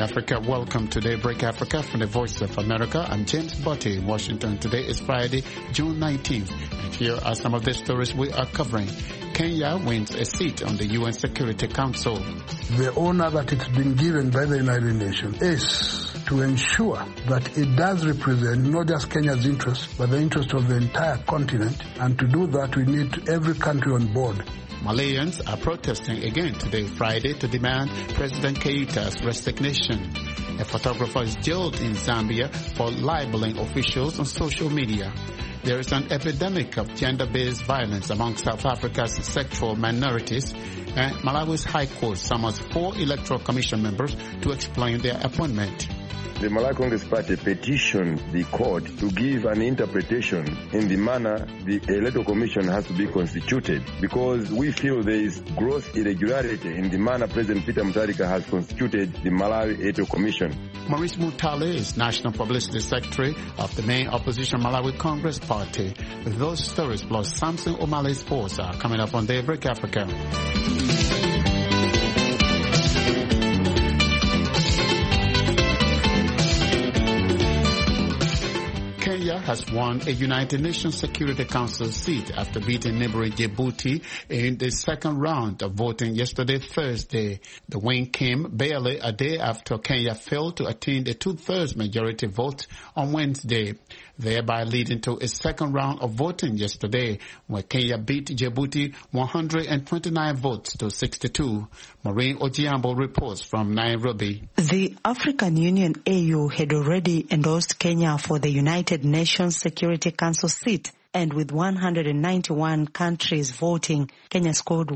Africa. Welcome to Daybreak Africa from the Voice of America. I'm James Botte in Washington. Today is Friday, June 19th. And here are some of the stories we are covering. Kenya wins a seat on the UN Security Council. The honor that it's been given by the United Nations is to ensure that it does represent not just Kenya's interest, but the interest of the entire continent. And to do that, we need every country on board. Malayans are protesting again today, Friday, to demand President Keita's resignation. A photographer is jailed in Zambia for libeling officials on social media. There is an epidemic of gender-based violence among South Africa's sexual minorities, and Malawi's High Court summons 4 Electoral Commission members to explain their appointment. The Malawi Congress Party petitioned the court to give an interpretation in the manner the Electoral Commission has to be constituted, because we feel there is gross irregularity in the manner President Peter Mutharika has constituted the Malawi Electoral Commission. Maurice Mutale is National Publicity Secretary of the main opposition Malawi Congress Party. Those stories plus Samson O'Malley's Sports are coming up on Daybreak Africa. Kenya has won a United Nations Security Council seat after beating neighboring Djibouti in the second round of voting yesterday, Thursday. The win came barely a day after Kenya failed to attain a 2/3 majority vote on Wednesday, thereby leading to a second round of voting yesterday, where Kenya beat Djibouti 129 votes to 62. Maureen Ojiambo reports from Nairobi. The African Union AU had already endorsed Kenya for the United Nations Security Council seat, and with 191 countries voting, Kenya scored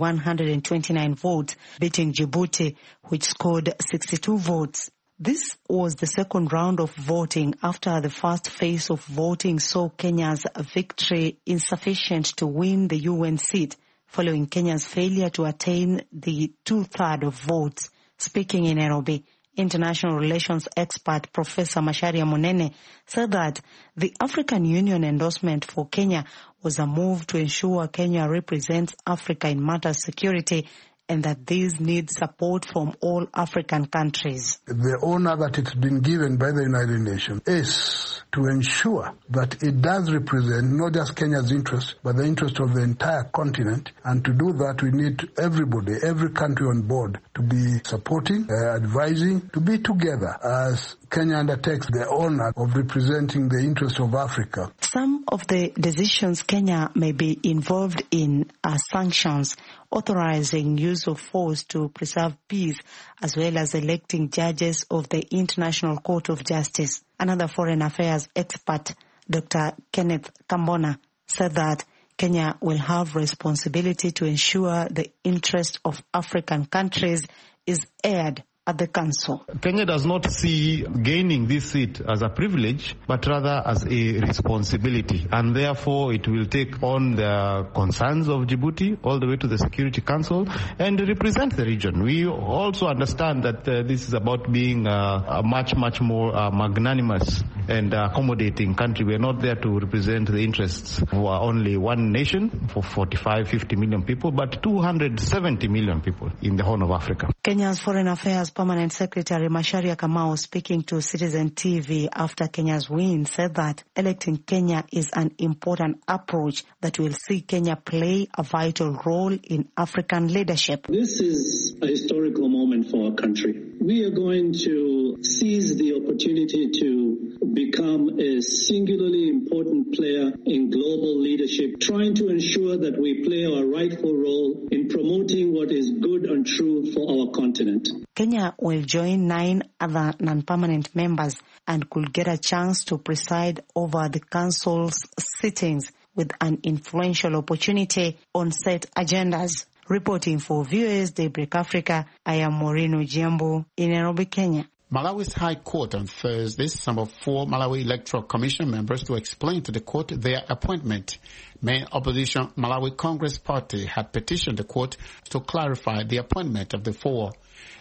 129 votes, beating Djibouti, which scored 62 votes. This was the second round of voting after the first phase of voting saw Kenya's victory insufficient to win the UN seat, following Kenya's failure to attain the 2/3 of votes. Speaking in Nairobi, international relations expert Professor Macharia Munene said that the African Union endorsement for Kenya was a move to ensure Kenya represents Africa in matters of security, and that these need support from all African countries. The honor that it's been given by the United Nations is to ensure that it does represent not just Kenya's interest, but the interest of the entire continent. And to do that, we need everybody, every country on board to be supporting, advising, to be together as Kenya undertakes the honor of representing the interests of Africa. Some of the decisions Kenya may be involved in are sanctions, authorizing use of force to preserve peace, as well as electing judges of the International Court of Justice. Another foreign affairs expert, Dr. Kenneth Kambona, said that Kenya will have responsibility to ensure the interest of African countries is aired at the Council. Kenya does not see gaining this seat as a privilege, but rather as a responsibility. And therefore, it will take on the concerns of Djibouti all the way to the Security Council and represent the region. We also understand that this is about being a much more magnanimous and accommodating country. We are not there to represent the interests of only one nation for 45-50 million people, but 270 million people in the Horn of Africa. Kenya's Foreign Affairs Permanent Secretary Macharia Kamau, speaking to Citizen TV after Kenya's win, said that electing Kenya is an important approach that will see Kenya play a vital role in African leadership. This is a historical moment for our country. We are going to seize the opportunity to become a singularly important player in global leadership, trying to ensure that we play our rightful role in promoting what is good and true for our continent. Kenya will join 9 other non-permanent members and could get a chance to preside over the Council's sittings with an influential opportunity on set agendas. Reporting for VOA's Daybreak Africa, I am Maureen Ojiambo in Nairobi, Kenya. Malawi's High Court on Thursday summoned 4 Malawi Electoral Commission members to explain to the court their appointment. Main opposition Malawi Congress Party had petitioned the court to clarify the appointment of the 4.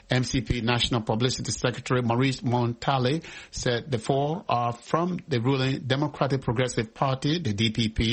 MCP National Publicity Secretary Maurice Montale said the 4 are from the ruling Democratic Progressive Party, the DPP,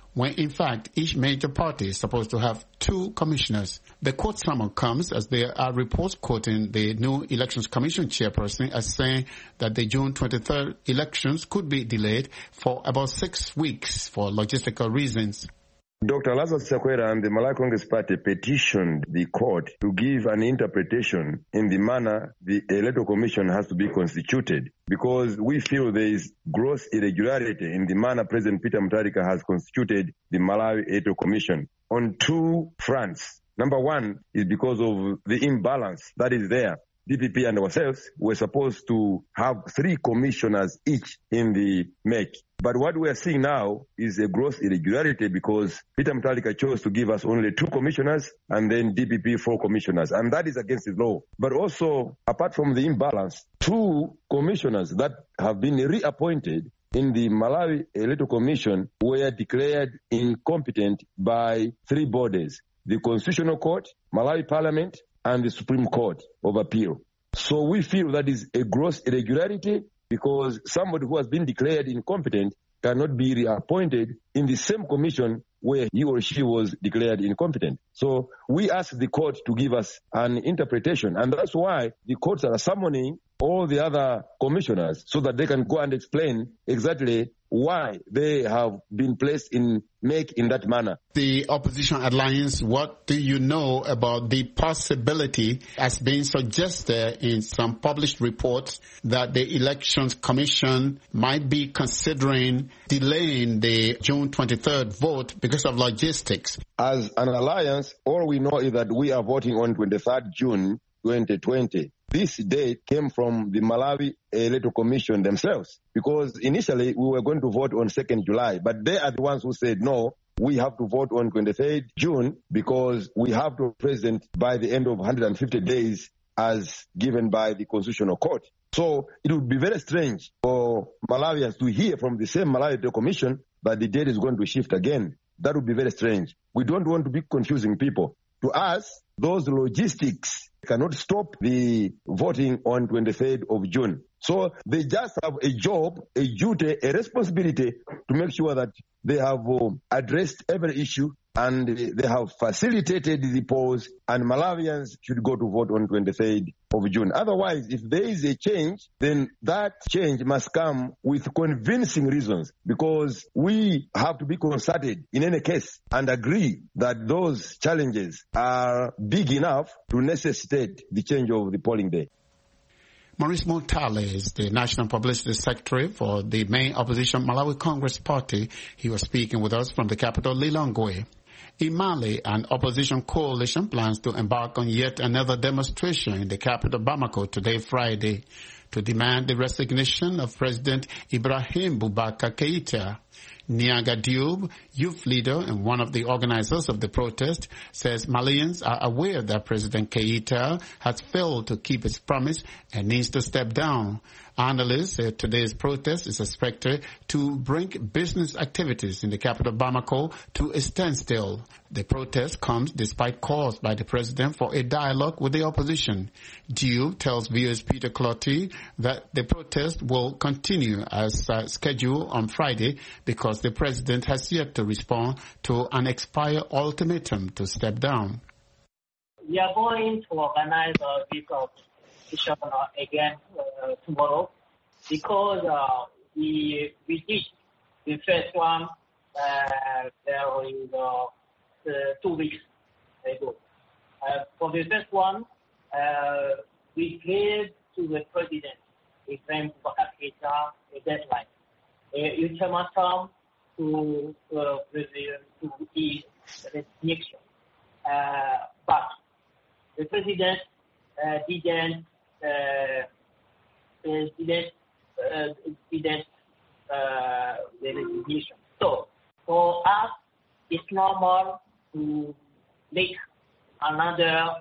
when in fact each major party is supposed to have 2 commissioners. The court summons comes as there are reports quoting the new Elections Commission chairperson as saying that the June 23rd elections could be delayed for about 6 weeks for logistical reasons. Dr. Lazarus Chakwera and the Malawi Congress Party petitioned the court to give an interpretation in the manner the Electoral Commission has to be constituted, because we feel there is gross irregularity in the manner President Peter Mutharika has constituted the Malawi Electoral Commission on 2 fronts. Number 1 is because of the imbalance that is there. DPP and ourselves were supposed to have 3 commissioners each in the MEC. But what we are seeing now is a gross irregularity because Peter Mutharika chose to give us only 2 commissioners and then DPP 4 commissioners. And that is against the law. But also, apart from the imbalance, 2 commissioners that have been reappointed in the Malawi Electoral Commission were declared incompetent by 3 bodies: the Constitutional Court, Malawi Parliament, and the Supreme Court of Appeal. So we feel that is a gross irregularity because somebody who has been declared incompetent cannot be reappointed in the same commission where he or she was declared incompetent. So we ask the court to give us an interpretation, and that's why the courts are summoning all the other commissioners so that they can go and explain exactly why they have been placed in MEC in that manner. The opposition alliance, what do you know about the possibility, as being suggested in some published reports, that the Elections Commission might be considering delaying the June 23rd vote because of logistics? As an alliance, all we know is that we are voting on 23rd June 2020. This date came from the Malawi Electoral Commission themselves, because initially we were going to vote on 2nd July, but they are the ones who said, no, we have to vote on 23rd June because we have to present by the end of 150 days as given by the Constitutional Court. So it would be very strange for Malawians to hear from the same Malawi Electoral Commission that the date is going to shift again. That would be very strange. We don't want to be confusing people. To us, those logistics cannot stop the voting on 23rd of June. So they just have a job, a duty, a responsibility to make sure that they have addressed every issue and they have facilitated the polls, and Malawians should go to vote on 23rd of June. Otherwise, if there is a change, then that change must come with convincing reasons, because we have to be consulted in any case and agree that those challenges are big enough to necessitate the change of the polling day. Maurice Montale is the National Publicity Secretary for the main opposition Malawi Congress Party. He was speaking with us from the capital, Lilongwe. In Mali, an opposition coalition plans to embark on yet another demonstration in the capital, Bamako, today, Friday, to demand the resignation of President Ibrahim Boubacar Keïta. Niaga Diop, youth leader and one of the organizers of the protest, says Malians are aware that President Keïta has failed to keep his promise and needs to step down. Analysts say today's protest is expected to bring business activities in the capital Bamako to a standstill. The protest comes despite calls by the president for a dialogue with the opposition. Diop tells viewers Peter Clottey that the protest will continue as scheduled on Friday because the president has yet to respond to an expired ultimatum to step down. We are going to organize a week of decision again tomorrow, because we did the first one there is 2 weeks ago. For the first one, we gave to the president, Ibrahim Boubacar Keïta, a deadline, a ultimatum to his resignation. But the president didn't the resignation. So for us, it's normal to make another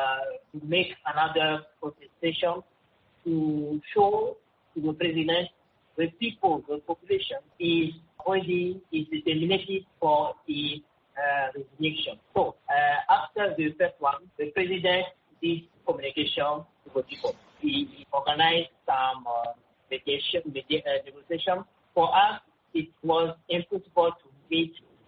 protestation to show to the president, the people, the population is determinated for the resignation. So after the first one, the president did communication to the people. He organized some negotiation. For us, it was impossible to meet the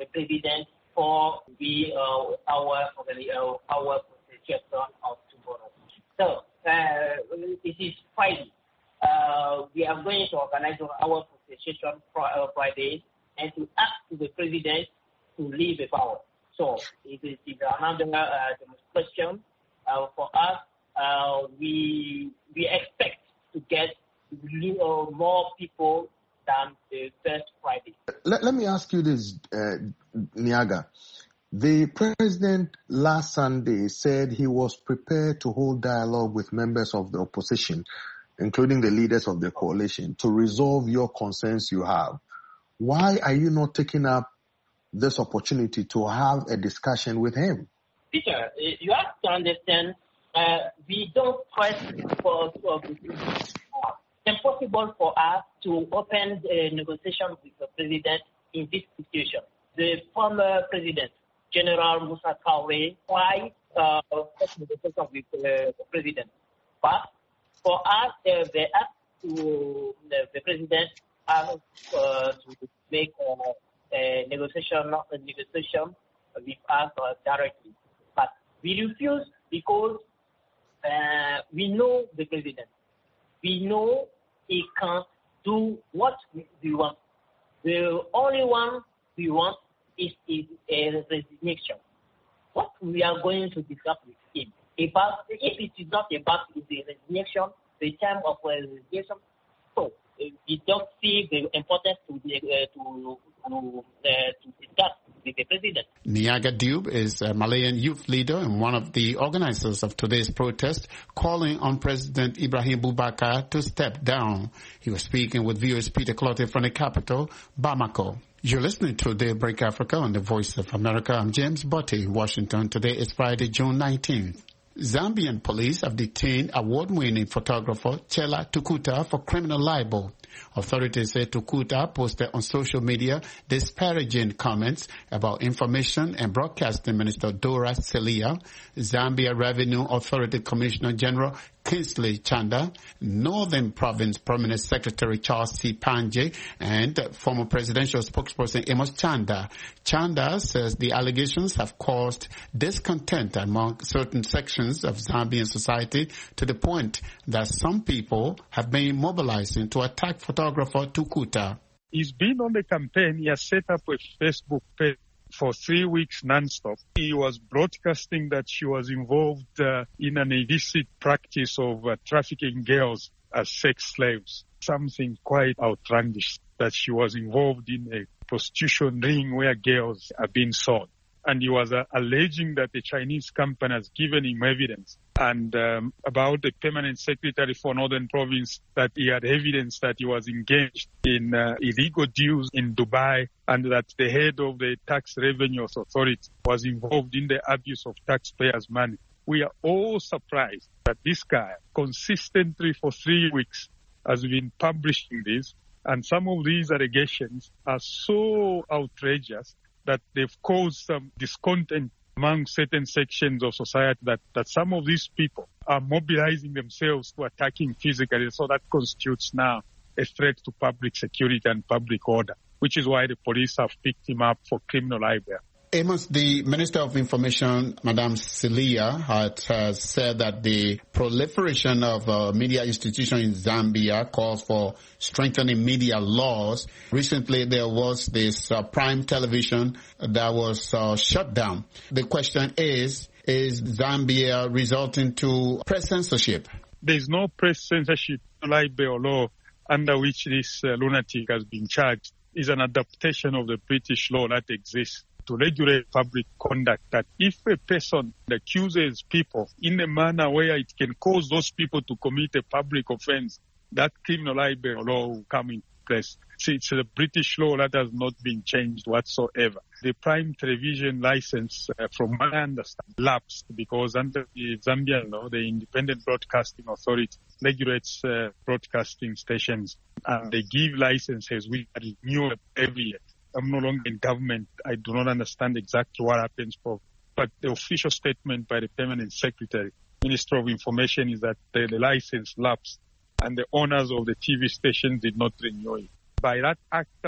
the president for our procession of tomorrow. So it is Friday. We are going to organize our procession Friday and to ask the president to leave the power. So it is another demonstration for us. We expect to get more people than the first Friday. Let me ask you this, Nyaga. The president last Sunday said he was prepared to hold dialogue with members of the opposition, including the leaders of the coalition, to resolve your concerns you have. Why are you not taking up this opportunity to have a discussion with him? Peter, you have to understand, we don't press for it's impossible for us to open a negotiation with the president in this situation. The former president, General Musa Traoré, tried negotiation with the president. But for us, they asked the president to make a negotiation with us directly. But we refuse because we know the president. We know he can't do what we want. The only one we want is a resignation. What we are going to discuss with him about, if it is not about the resignation, the time of resignation, so we don't see the importance to discuss with the president. Nyaga Dube is a Malayan youth leader and one of the organizers of today's protest, calling on President Ibrahim Boubacar to step down. He was speaking with viewers Peter Clottey from the capital, Bamako. You're listening to Daybreak Africa on the Voice of America. I'm James Botti in Washington. Today is Friday, June 19th. Zambian police have detained award-winning photographer Chela Tukuta for criminal libel. Authorities say Tukuta posted on social media disparaging comments about Information and Broadcasting Minister Dora Celia, Zambia Revenue Authority Commissioner General Kingsley Chanda, Northern Province Permanent Secretary Charles C. Panje, and former presidential spokesperson Amos Chanda. Chanda says the allegations have caused discontent among certain sections of Zambian society to the point that some people have been mobilizing to attack photographer Tukuta. He's been on the campaign. He has set up a Facebook page for 3 weeks non-stop. He was broadcasting that she was involved in an illicit practice of trafficking girls as sex slaves. Something quite outlandish, that she was involved in a prostitution ring where girls are being sold. And he was alleging that the Chinese company has given him evidence and about the permanent secretary for Northern Province, that he had evidence that he was engaged in illegal deals in Dubai and that the head of the Tax Revenue Authority was involved in the abuse of taxpayers' money. We are all surprised that this guy consistently for 3 weeks has been publishing this, and some of these allegations are so outrageous that they've caused some discontent among certain sections of society, that some of these people are mobilizing themselves to attack him physically. So that constitutes now a threat to public security and public order, which is why the police have picked him up for criminal libel. Amos, the Minister of Information, Madame Celia, has said that the proliferation of media institutions in Zambia calls for strengthening media laws. Recently, there was this Prime Television that was shut down. The question is Zambia resulting to press censorship? There is no press censorship libel law under which this lunatic has been charged. Is an adaptation of the British law that exists to regulate public conduct, that if a person accuses people in a manner where it can cause those people to commit a public offense, that criminal libel law will come into place. See, it's a British law that has not been changed whatsoever. The Prime Television license, from what I understand, lapsed because under the Zambian law, the Independent Broadcasting Authority regulates broadcasting stations, and they give licenses which are renewed every year. I'm no longer in government. I do not understand exactly what happens, but the official statement by the Permanent Secretary, Minister of Information, is that the license lapsed and the owners of the TV station did not renew it. By that act alone,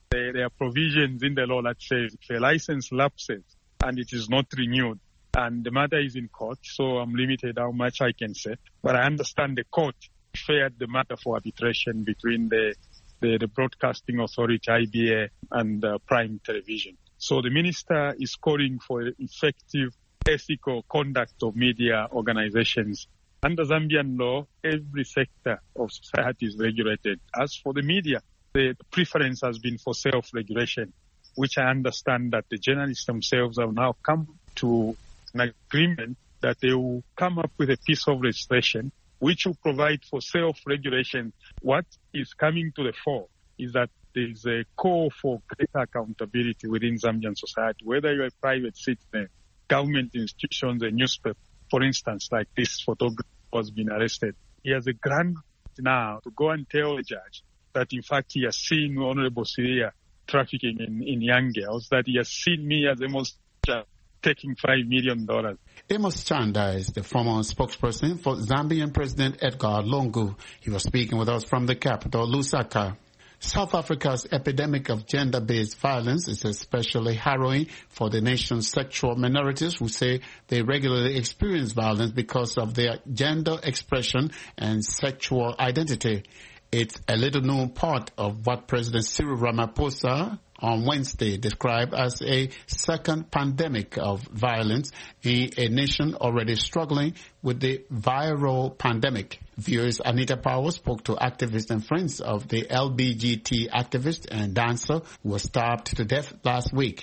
There are provisions in the law that says if a license lapses and it is not renewed, and the matter is in court, so I'm limited how much I can say. But I understand the court fared the matter for arbitration between the Broadcasting Authority, IBA, and Prime Television. So the minister is calling for effective ethical conduct of media organizations. Under Zambian law, every sector of society is regulated. As for the media, the preference has been for self-regulation, which I understand that the journalists themselves have now come to an agreement that they will come up with a piece of legislation which will provide for self-regulation. What is coming to the fore is that there is a call for greater accountability within Zambian society, whether you're a private citizen, government institutions, a newspaper. For instance, like this photographer has been arrested. He has a grant now to go and tell the judge that, in fact, he has seen Honorable Syria trafficking in young girls, that he has seen me as a monster taking $5 million. Amos Chanda is the former spokesperson for Zambian President Edgar Lungu. He was speaking with us from the capital, Lusaka. South Africa's epidemic of gender-based violence is especially harrowing for the nation's sexual minorities who say they regularly experience violence because of their gender expression and sexual identity. It's a little-known part of what President Cyril Ramaphosa on Wednesday described as a second pandemic of violence in a nation already struggling with the viral pandemic. Viewers Anita Powell spoke to activists and friends of the LBGT activist and dancer who was stabbed to death last week.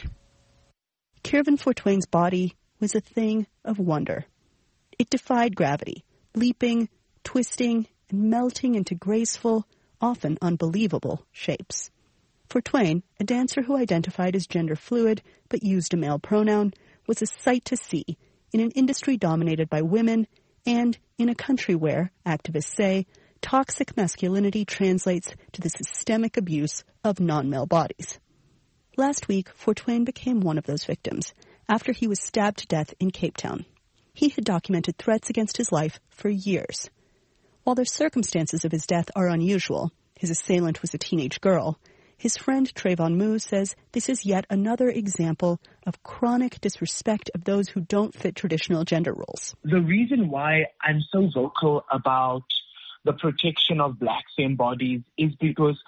Kiervan Fortuyn's body was a thing of wonder. It defied gravity, leaping, twisting, and melting into graceful, often unbelievable shapes. Fortuyn, a dancer who identified as gender fluid but used a male pronoun, was a sight to see in an industry dominated by women and in a country where, activists say, toxic masculinity translates to the systemic abuse of non-male bodies. Last week, Fortuyn became one of those victims after he was stabbed to death in Cape Town. He had documented threats against his life for years. While the circumstances of his death are unusual, his assailant was a teenage girl, his friend Trayvon Moo says this is yet another example of chronic disrespect of those who don't fit traditional gender roles. The reason why I'm so vocal about the protection of black femme bodies is because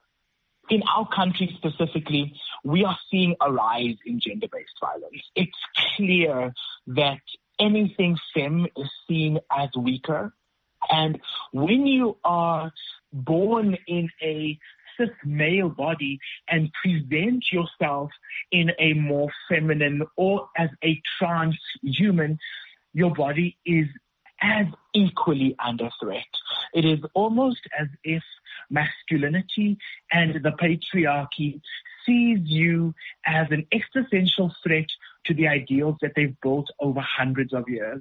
in our country specifically, we are seeing a rise in gender-based violence. It's clear that anything femme is seen as weaker. And when you are born in a cis male body and present yourself in a more feminine or as a transhuman, your body is as equally under threat. It is almost as if masculinity and the patriarchy sees you as an existential threat to the ideals that they've built over hundreds of years.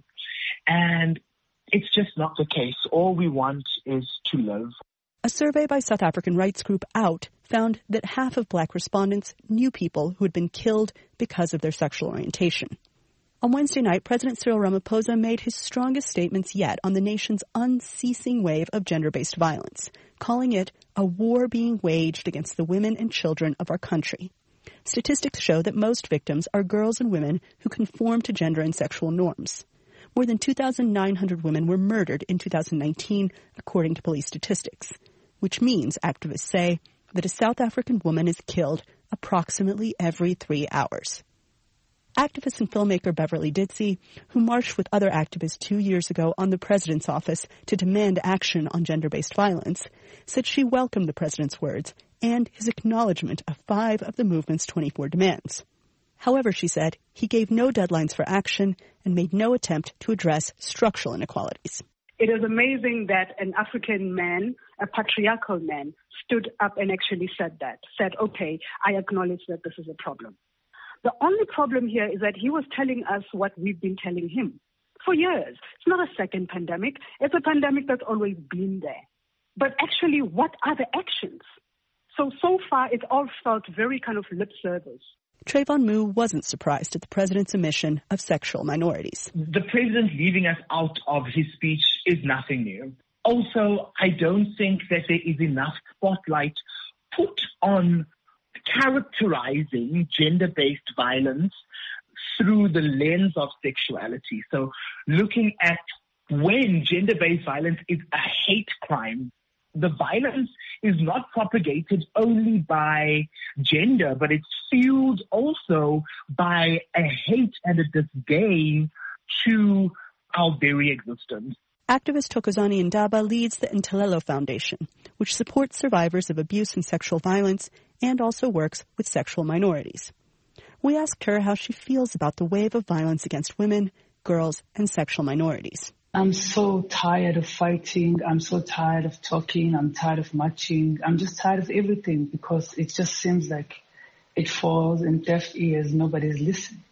And it's just not the case. All we want is to live. A survey by South African rights group OUT found that half of black respondents knew people who had been killed because of their sexual orientation. On Wednesday night, President Cyril Ramaphosa made his strongest statements yet on the nation's unceasing wave of gender-based violence, calling it a war being waged against the women and children of our country. Statistics show that most victims are girls and women who conform to gender and sexual norms. More than 2,900 women were murdered in 2019, according to police statistics, which means, activists say, that a South African woman is killed approximately every 3 hours. Activist and filmmaker Beverly Ditsey, who marched with other activists 2 years ago on the president's office to demand action on gender-based violence, said she welcomed the president's words and his acknowledgement of 5 of the movement's 24 demands. However, she said, he gave no deadlines for action and made no attempt to address structural inequalities. It is amazing that an African man, a patriarchal man, stood up and actually said, okay, I acknowledge that this is a problem. The only problem here is that he was telling us what we've been telling him for years. It's not a second pandemic. It's a pandemic that's always been there. But actually, what are the actions? So far, it all felt very kind of lip service. Trayvon Moo wasn't surprised at the president's omission of sexual minorities. The president leaving us out of his speech is nothing new. Also, I don't think that there is enough spotlight put on characterizing gender-based violence through the lens of sexuality. So looking at when gender-based violence is a hate crime, the violence is not propagated only by gender, but it's fueled also by a hate and a disdain to our very existence. Activist Thokozani Ndaba leads the Ntelelo Foundation, which supports survivors of abuse and sexual violence and also works with sexual minorities. We asked her how she feels about the wave of violence against women, girls, and sexual minorities. I'm so tired of fighting. I'm so tired of talking. I'm tired of marching. I'm just tired of everything because it just seems like it falls in deaf ears. Nobody's listening.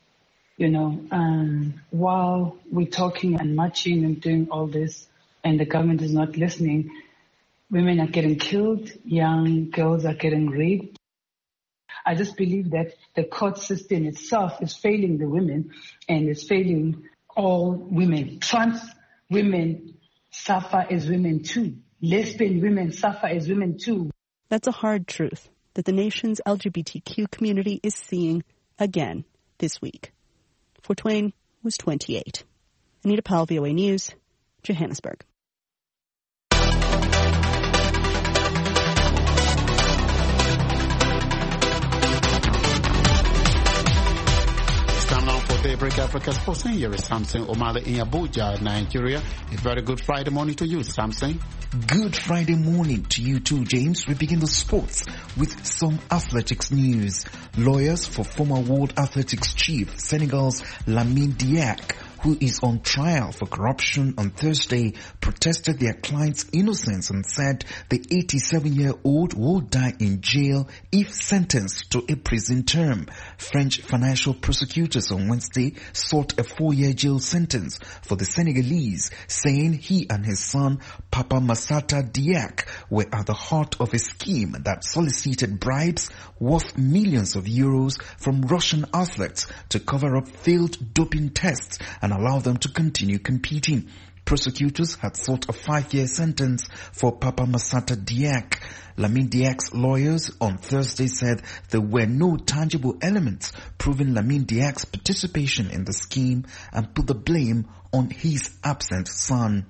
While we're talking and marching and doing all this and the government is not listening, women are getting killed, young girls are getting raped. I just believe that the court system itself is failing the women and is failing all women. Trans women suffer as women too. Lesbian women suffer as women too. That's a hard truth that the nation's LGBTQ community is seeing again this week. Fort Twain was 28. Anita Powell, VOA News, Johannesburg. Daybreak Africa Sports. Here is Samson Omale in Abuja, Nigeria. A very good Friday morning to you, Samson. Good Friday morning to you too, James. We begin the sports with some athletics news. Lawyers for former World Athletics chief Senegal's Lamine Diack, who is on trial for corruption on Thursday, protested their client's innocence and said the 87-year-old will die in jail if sentenced to a prison term. French financial prosecutors on Wednesday sought a 4-year jail sentence for the Senegalese, saying he and his son, Papa Massata Diack, were at the heart of a scheme that solicited bribes worth millions of euros from Russian athletes to cover up failed doping tests and allow them to continue competing. Prosecutors had sought a 5-year sentence for Papa Massata Diack. Lamine Diack's lawyers on Thursday said there were no tangible elements proving Lamine Diack's participation in the scheme and put the blame on his absent son.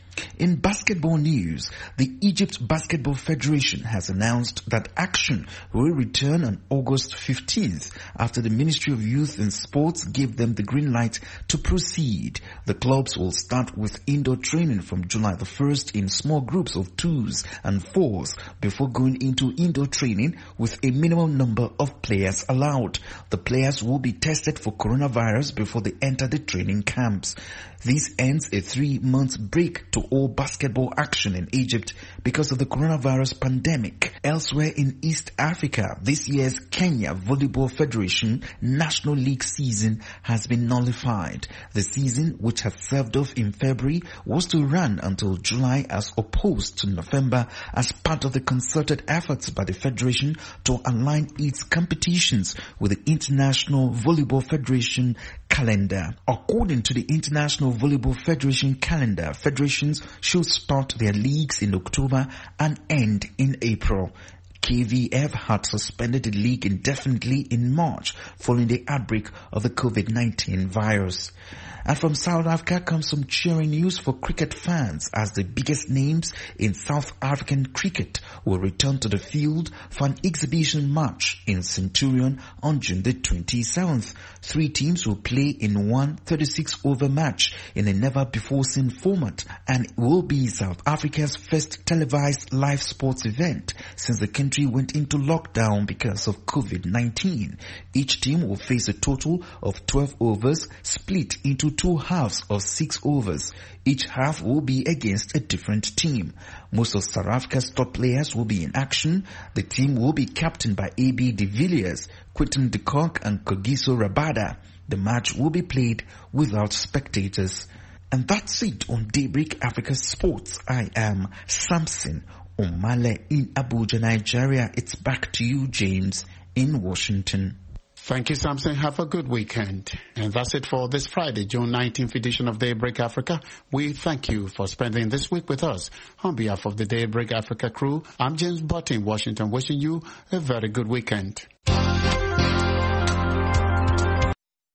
In basketball news, the Egypt Basketball Federation has announced that action will return on August 15th after the Ministry of Youth and Sports gave them the green light to proceed. The clubs will start with indoor training from July the 1st in small groups of 2s and 4s before going into indoor training with a minimum number of players allowed. The players will be tested for coronavirus before they enter the training camps. This ends a 3-month break to all basketball action in Egypt because of the coronavirus pandemic. Elsewhere in East Africa, this year's Kenya Volleyball Federation National League season has been nullified. The season, which had served off in February, was to run until July as opposed to November as part of the concerted efforts by the federation to align its competitions with the International Volleyball Federation calendar. According to the International Volleyball Federation calendar, federations should start their leagues in October and end in April. KVF had suspended the league indefinitely in March following the outbreak of the COVID-19 virus. And from South Africa comes some cheering news for cricket fans as the biggest names in South African cricket will return to the field for an exhibition match in Centurion on June the 27th. 3 teams will play in one 36-over match in a never-before-seen format, and it will be South Africa's first televised live sports event since the country went into lockdown because of COVID-19. Each team will face a total of 12 overs split into 2 halves of 6 overs. Each half will be against a different team. Most of South Africa's top players will be in action. The team will be captained by A.B. de Villiers, Quinton de Kock and Kogiso Rabada. The match will be played without spectators. And that's it on Daybreak Africa Sports. I am Samson Omale in Abuja, Nigeria. It's back to you, James, in Washington. Thank you, Samson. Have a good weekend. And that's it for this Friday, June 19th edition of Daybreak Africa. We thank you for spending this week with us. On behalf of the Daybreak Africa crew, I'm James Butt in Washington, wishing you a very good weekend.